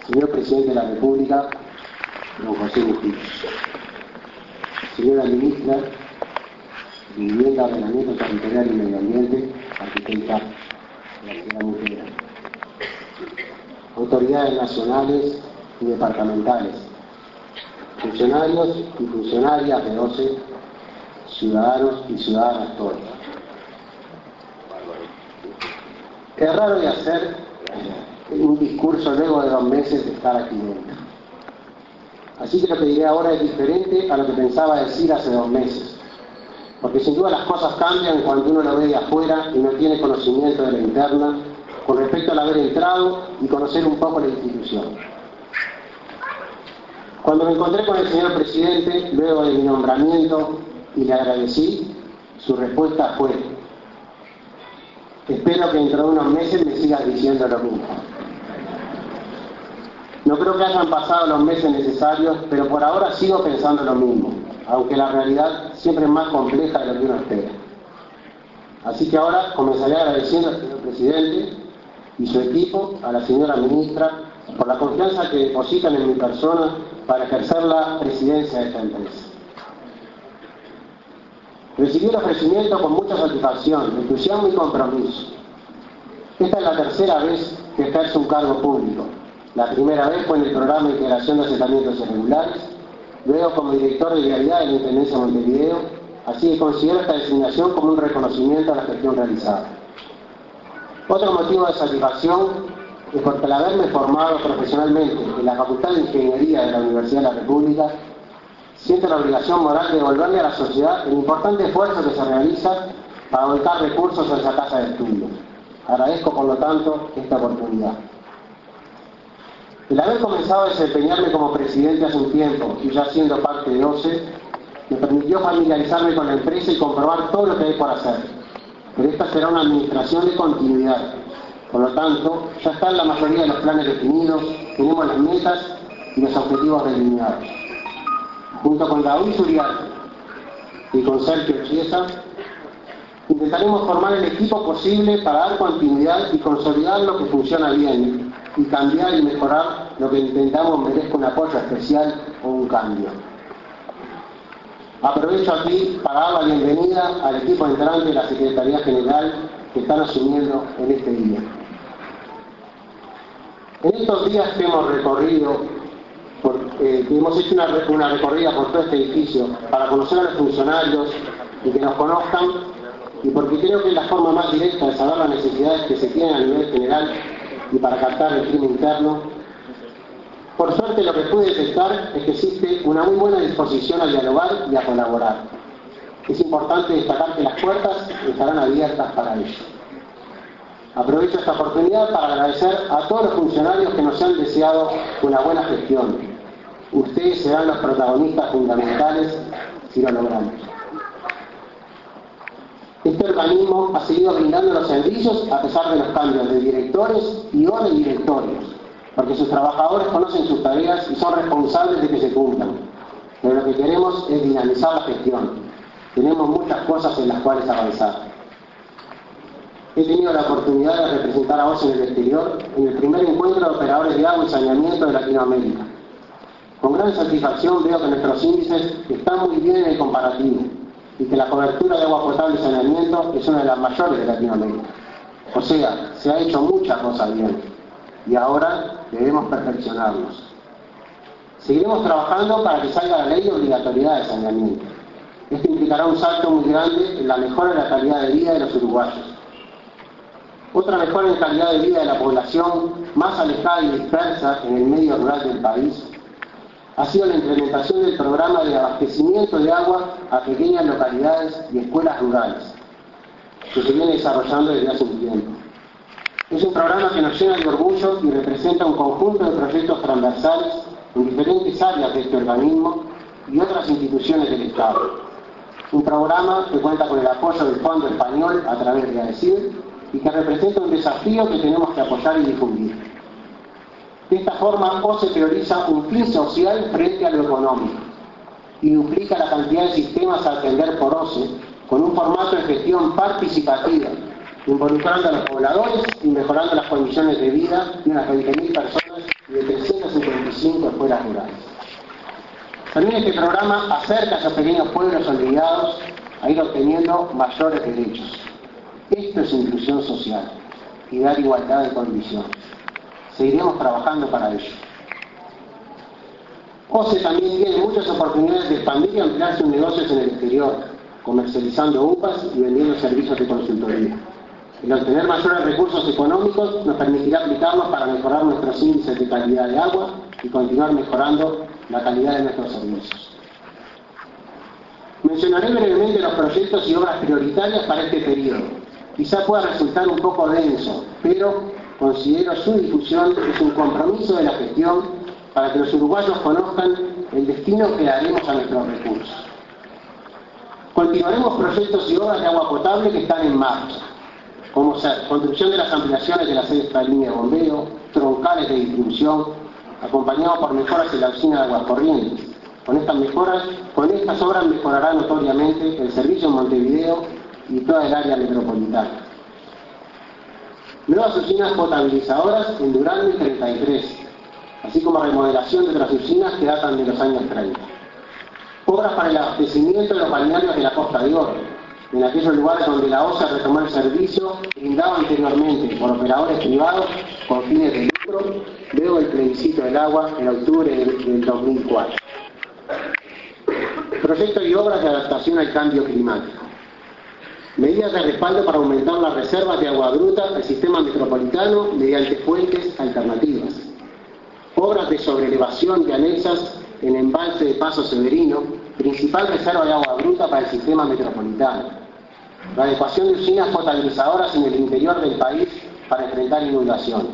Señor Presidente de la República, don José Mujica. Señora Ministra de Vivienda, Ordenamiento Territorial y Medio Ambiente, arquitecta Graciela Mujera. Autoridades nacionales y departamentales, funcionarios y funcionarias de OCE, ciudadanos y ciudadanas todos. Es raro de hacer un discurso luego de 2 meses de estar aquí dentro. Así que lo que diré ahora es diferente a lo que pensaba decir hace 2 meses. Porque sin duda las cosas cambian cuando uno lo ve de afuera y no tiene conocimiento de la interna con respecto al haber entrado y conocer un poco la institución. Cuando me encontré con el señor presidente, luego de mi nombramiento, y le agradecí, su respuesta fue: espero que dentro de unos meses me sigas diciendo lo mismo. No creo que hayan pasado los meses necesarios, pero por ahora sigo pensando lo mismo, aunque la realidad siempre es más compleja de lo que uno espera. Así que ahora comenzaré agradeciendo al señor presidente y su equipo, a la señora ministra, por la confianza que depositan en mi persona para ejercer la presidencia de esta empresa. Recibí el ofrecimiento con mucha satisfacción, entusiasmo y compromiso. Esta es la 3ª vez que ejerzo un cargo público. La primera vez fue en el programa de integración de asentamientos irregulares, luego como director de vialidad de la Intendencia de Montevideo, así que considero esta designación como un reconocimiento a la gestión realizada. Otro motivo de satisfacción es porque al haberme formado profesionalmente en la Facultad de Ingeniería de la Universidad de la República, siento la obligación moral de devolverle a la sociedad el importante esfuerzo que se realiza para volcar recursos a esa casa de estudio. Agradezco, por lo tanto, esta oportunidad. El haber comenzado a desempeñarme como presidente hace un tiempo y ya siendo parte de OCE, me permitió familiarizarme con la empresa y comprobar todo lo que hay por hacer. Pero esta será una administración de continuidad. Por lo tanto, ya están la mayoría de los planes definidos, tenemos las metas y los objetivos delineados. Junto con Raúl Zuriaga y con Sergio Chiesa, intentaremos formar el equipo posible para dar continuidad y consolidar lo que funciona bien y cambiar y mejorar lo que intentamos merezca un apoyo especial o un cambio. Aprovecho aquí para dar la bienvenida al equipo entrante de la Secretaría General que están asumiendo en este día. En estos días que hemos recorrido, hemos hecho una recorrida por todo este edificio para conocer a los funcionarios y que nos conozcan, y porque creo que es la forma más directa de saber las necesidades que se tienen a nivel general y para captar el clima interno. Por suerte lo que pude detectar es que existe una muy buena disposición a dialogar y a colaborar. Es importante destacar que las puertas estarán abiertas para ello. Aprovecho esta oportunidad para agradecer a todos los funcionarios que nos han deseado una buena gestión. Ustedes serán los protagonistas fundamentales si lo logramos. Este organismo ha seguido brindando los servicios a pesar de los cambios de directores y o de directorios, porque sus trabajadores conocen sus tareas y son responsables de que se cumplan. Pero lo que queremos es dinamizar la gestión. Tenemos muchas cosas en las cuales avanzar. He tenido la oportunidad de representar a OCE en el exterior en el primer encuentro de operadores de agua y saneamiento de Latinoamérica. Con gran satisfacción veo que nuestros índices están muy bien en el comparativo y que la cobertura de agua potable y saneamiento es una de las mayores de Latinoamérica. O sea, se ha hecho mucha cosa bien y ahora debemos perfeccionarnos. Seguiremos trabajando para que salga la ley de obligatoriedad de saneamiento. Esto implicará un salto muy grande en la mejora de la calidad de vida de los uruguayos. Otra mejora en calidad de vida de la población más alejada y dispersa en el medio rural del país ha sido la implementación del programa de abastecimiento de agua a pequeñas localidades y escuelas rurales, que se viene desarrollando desde hace un tiempo. Es un programa que nos llena de orgullo y representa un conjunto de proyectos transversales en diferentes áreas de este organismo y otras instituciones del Estado. Un programa que cuenta con el apoyo del Fondo Español a través de ADECID y que representa un desafío que tenemos que apoyar y difundir. De esta forma, OCE prioriza un fin social frente a lo económico y duplica la cantidad de sistemas a atender por OCE con un formato de gestión participativa, involucrando a los pobladores y mejorando las condiciones de vida de unas 20.000 personas y de 300 5 escuelas rurales. También este programa acerca a esos pequeños pueblos olvidados a ir obteniendo mayores derechos. Esto es inclusión social y dar igualdad de condiciones. Seguiremos trabajando para ello. OCE también tiene muchas oportunidades de expandir y ampliar sus negocios en el exterior, comercializando UPAs y vendiendo servicios de consultoría. El obtener mayores recursos económicos nos permitirá aplicarlos para mejorar nuestros índices de calidad de agua y continuar mejorando la calidad de nuestros servicios. Mencionaré brevemente los proyectos y obras prioritarias para este periodo. Quizá pueda resultar un poco denso, pero considero su difusión es un compromiso de la gestión para que los uruguayos conozcan el destino que daremos a nuestros recursos. Continuaremos proyectos y obras de agua potable que están en marcha, como ser construcción de las ampliaciones de la sexta línea de bombeo, troncales de distribución, acompañado por mejoras en la usina de aguas corrientes. Con estas obras mejorará notoriamente el servicio en Montevideo y toda el área metropolitana. Nuevas usinas potabilizadoras en Durango y 33, así como remodelación de otras usinas que datan de los años 30. Obras para el abastecimiento de los balnearios de la Costa de Oro, en aquellos lugares donde la OCE retomó el servicio brindado anteriormente por operadores privados con fines de lucro, luego del plebiscito del agua en octubre del 2004. Proyectos y obras de adaptación al cambio climático. Medidas de respaldo para aumentar las reservas de agua bruta al sistema metropolitano mediante fuentes alternativas. Obras de sobrelevación y anexas en embalse de Paso Severino, principal reserva de agua bruta para el sistema metropolitano. La adecuación de usinas potabilizadoras en el interior del país para enfrentar inundaciones.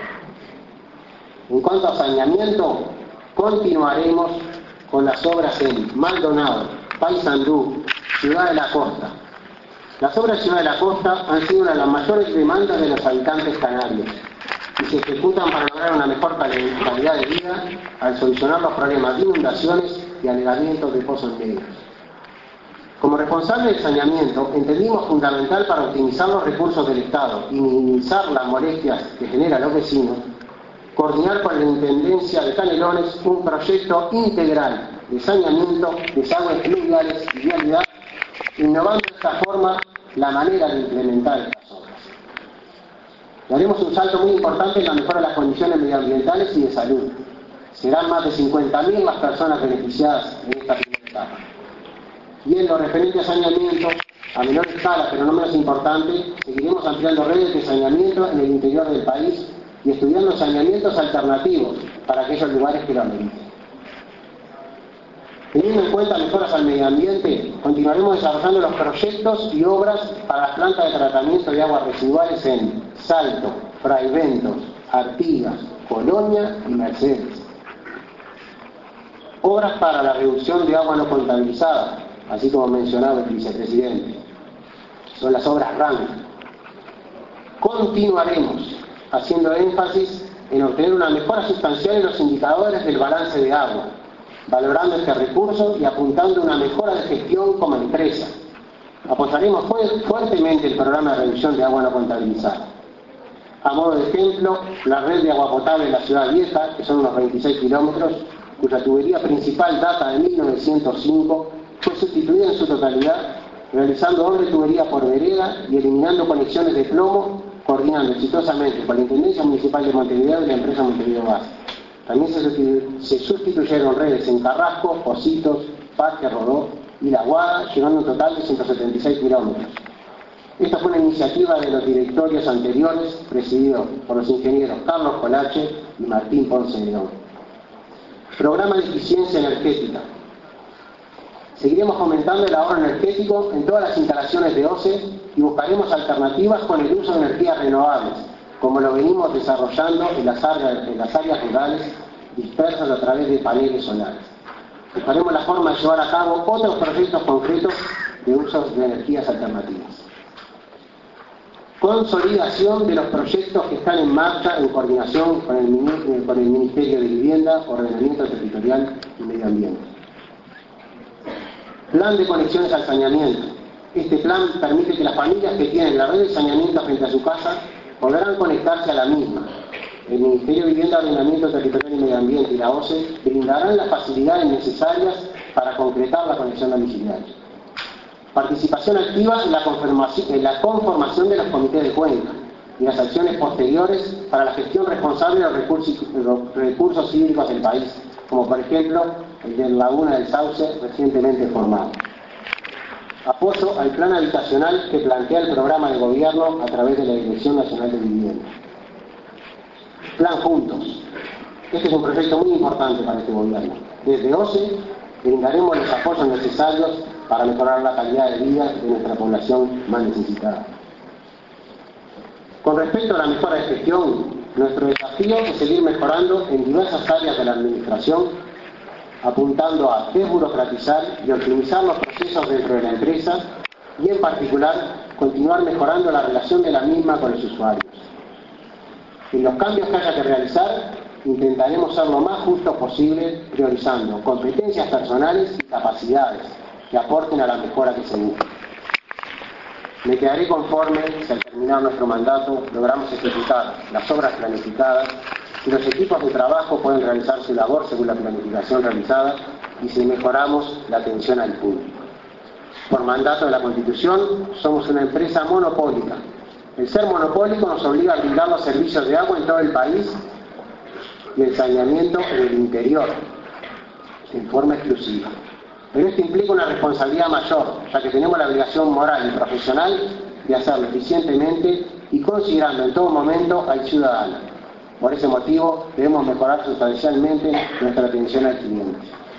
En cuanto a saneamiento, continuaremos con las obras en Maldonado, Paysandú, Ciudad de la Costa. Las obras de Ciudad de la Costa han sido una de las mayores demandas de los habitantes canarios y se ejecutan para lograr una mejor calidad de vida al solucionar los problemas de inundaciones y anegamientos de pozos negros. Como responsable del saneamiento, entendimos fundamental para optimizar los recursos del Estado y minimizar las molestias que generan los vecinos, coordinar con la Intendencia de Canelones un proyecto integral de saneamiento, desagües pluviales y vialidad, innovando de esta forma la manera de implementar estas obras. Daremos un salto muy importante en la mejora de las condiciones medioambientales y de salud. Serán más de 50.000 las personas beneficiadas en esta primera etapa. Y en lo referente a saneamiento, a menor escala pero no menos importante, seguiremos ampliando redes de saneamiento en el interior del país y estudiando saneamientos alternativos para aquellos lugares que lo ameriten. Teniendo en cuenta mejoras al medio ambiente, continuaremos desarrollando los proyectos y obras para las plantas de tratamiento de aguas residuales en Salto, Fraiventos, Artigas, Colonia y Mercedes. Obras para la reducción de agua no contabilizada, así como mencionaba el vicepresidente. Son las obras RAN. Continuaremos haciendo énfasis en obtener una mejora sustancial en los indicadores del balance de agua, valorando este recurso y apuntando a una mejora de gestión como empresa. Apoyaremos fuertemente el programa de reducción de agua no contabilizada. A modo de ejemplo, la red de agua potable de la Ciudad Vieja, que son unos 26 kilómetros, cuya tubería principal data de 1905, fue sustituida en su totalidad, realizando doble tubería por vereda y eliminando conexiones de plomo, coordinando exitosamente con la Intendencia Municipal de Montevideo y la empresa Montevideo Gas. También se sustituyeron redes en Carrasco, Pocitos, Parque Rodó y La Guada, llegando un total de 176 kilómetros. Esta fue una iniciativa de los directorios anteriores, presidido por los ingenieros Carlos Colache y Martín Ponce de León. Programa de eficiencia energética. Seguiremos fomentando el ahorro energético en todas las instalaciones de OCE y buscaremos alternativas con el uso de energías renovables, como lo venimos desarrollando en las áreas rurales dispersas a través de paneles solares. Buscaremos la forma de llevar a cabo otros proyectos concretos de usos de energías alternativas. Consolidación de los proyectos que están en marcha en coordinación con el Ministerio de Vivienda, Ordenamiento Territorial y Medio Ambiente. Plan de conexiones al saneamiento. Este plan permite que las familias que tienen la red de saneamiento frente a su casa podrán conectarse a la misma. el Ministerio de Vivienda, Ordenamiento Territorial y Medio Ambiente y la OCE brindarán las facilidades necesarias para concretar la conexión domiciliaria. Participación activa en la conformación de los comités de cuenca y las acciones posteriores para la gestión responsable de los recursos hídricos del país, como por ejemplo el de Laguna del Sauce recientemente formado. Apoyo al plan habitacional que plantea el programa de gobierno a través de la Dirección Nacional de Vivienda. Plan Juntos. Este es un proyecto muy importante para este gobierno. Desde OCE brindaremos los apoyos necesarios para mejorar la calidad de vida de nuestra población más necesitada. Con respecto a la mejora de gestión, nuestro desafío es seguir mejorando en diversas áreas de la administración, apuntando a desburocratizar y optimizar los procesos dentro de la empresa y, en particular, continuar mejorando la relación de la misma con los usuarios. En los cambios que haya que realizar, intentaremos ser lo más justos posible, priorizando competencias personales y capacidades que aporten a la mejora que se busca. Me quedaré conforme si al terminar nuestro mandato logramos ejecutar las obras planificadas y los equipos de trabajo pueden realizar su labor según la planificación realizada y si mejoramos la atención al público. Por mandato de la Constitución, somos una empresa monopólica. El ser monopólico nos obliga a brindar los servicios de agua en todo el país y el saneamiento en el interior, en forma exclusiva. Pero esto implica una responsabilidad mayor, ya que tenemos la obligación moral y profesional de hacerlo eficientemente y considerando en todo momento al ciudadano. Por ese motivo debemos mejorar sustancialmente nuestra atención al cliente.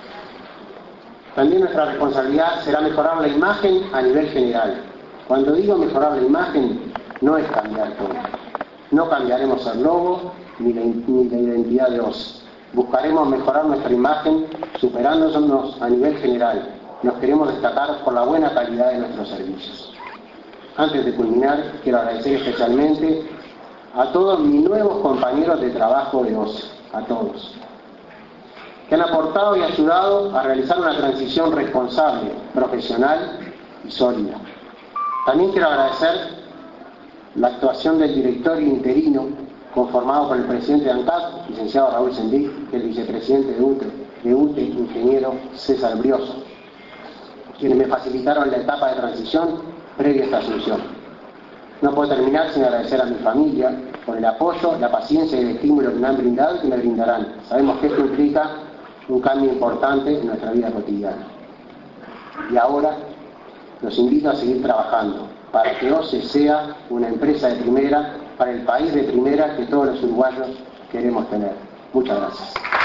También nuestra responsabilidad será mejorar la imagen a nivel general. Cuando digo mejorar la imagen, no es cambiar todo. No cambiaremos el logo ni la identidad de OCE. Buscaremos mejorar nuestra imagen superándonos a nivel general. Nos queremos destacar por la buena calidad de nuestros servicios. Antes de culminar, quiero agradecer especialmente a todos mis nuevos compañeros de trabajo de OCE, a todos, que han aportado y ayudado a realizar una transición responsable, profesional y sólida. También quiero agradecer la actuación del directorio interino conformado por el presidente de ANCAP, licenciado Raúl Sendic, y el vicepresidente de UTE, ingeniero César Brioso, quienes me facilitaron la etapa de transición previa a esta asunción. No puedo terminar sin agradecer a mi familia por el apoyo, la paciencia y el estímulo que me han brindado y que me brindarán. Sabemos que esto implica un cambio importante en nuestra vida cotidiana. Y ahora los invito a seguir trabajando para que OCE sea una empresa de primera, para el país de primera que todos los uruguayos queremos tener. Muchas gracias.